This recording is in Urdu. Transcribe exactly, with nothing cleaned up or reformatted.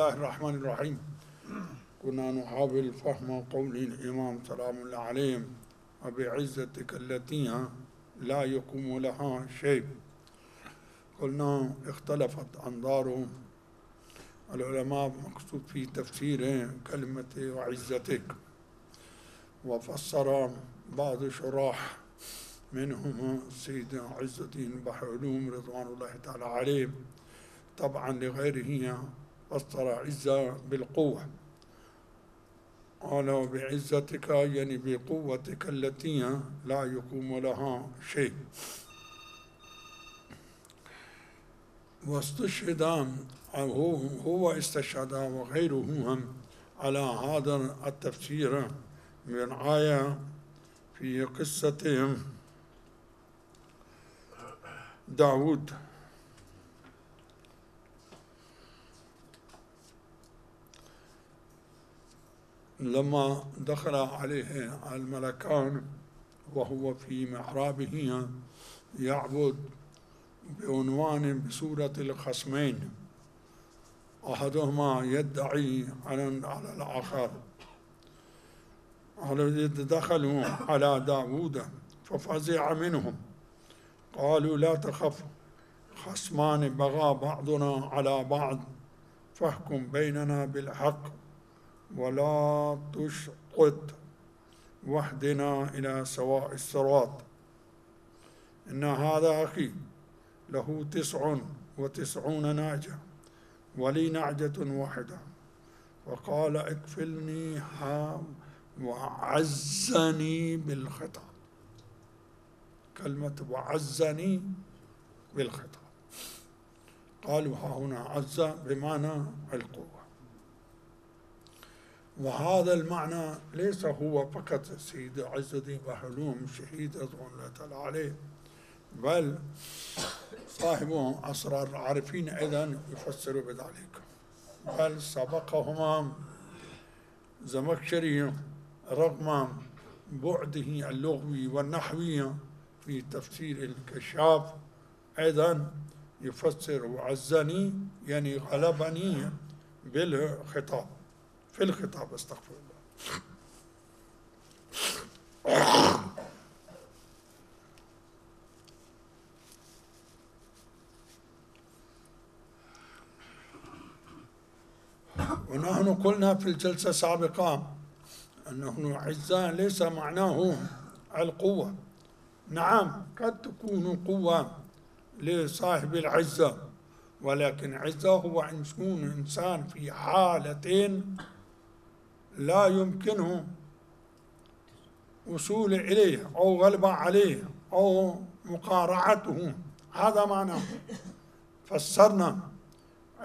الله الرحمن الرحيم. كنا نحاول فهم قول الإمام سلام الله عليه: وبعزتك التي لا يقوم لها شيء. قلنا اختلفت أنظار العلماء مقصود في تفسير كلمة وعزتك، وفسر بعض شراح منهم السيد عز الدين بحرعلوم رضوان الله تعالى عليه، طبعا لغيره فسر عزة بالقوة، قال بعزتك يعني بقوتك التي لا يقوم لها شيء. واستشهد هو هو استشهد وغيره هم على هذا التفسير من آية في قصة داود لما دخل عليه الملكان وهو في محرابه يعبد بعنوان بسورة الخصمين، أحدهما يدعي على الآخر. دخلوا على داود ففزع منهم، قالوا لا تخف، خصمان بغى بعضنا على بعض فاحكم بيننا بالحق ولا تشطط واهدنا إلى سواء الصراط. إن هذا أخي له تسع وتسعون ناجة ولي نعجة واحدة، وقال اكفلني وعزني بالخطاب. كلمة وعزني بالخطاب، قالوا ها هنا عز بمعنى القوة. وهذا المعنى ليس هو فقط سيد عز الدين بحرعلوم شهيد رضوان الله تعالى عليه، بل صاحب أسرار العارفين أيضا يفسر بذلك، بل سبقهما زمخشري رغم بعده اللغوي والنحوي في تفسير الكشاف أيضا يفسر وعزني يعني غلبني بالخطاب، في الخطاب استغفر الله. ونحن قلنا في الجلسة السابقة أنه عزة ليس معناه القوة. نعم قد تكون قوة لصاحب العزة، ولكن عزة هو أن يكون إنسان في حالة لا يمكنه وصول إليه أو غلبة عليه أو مقارعته، هذا معناه. فسرنا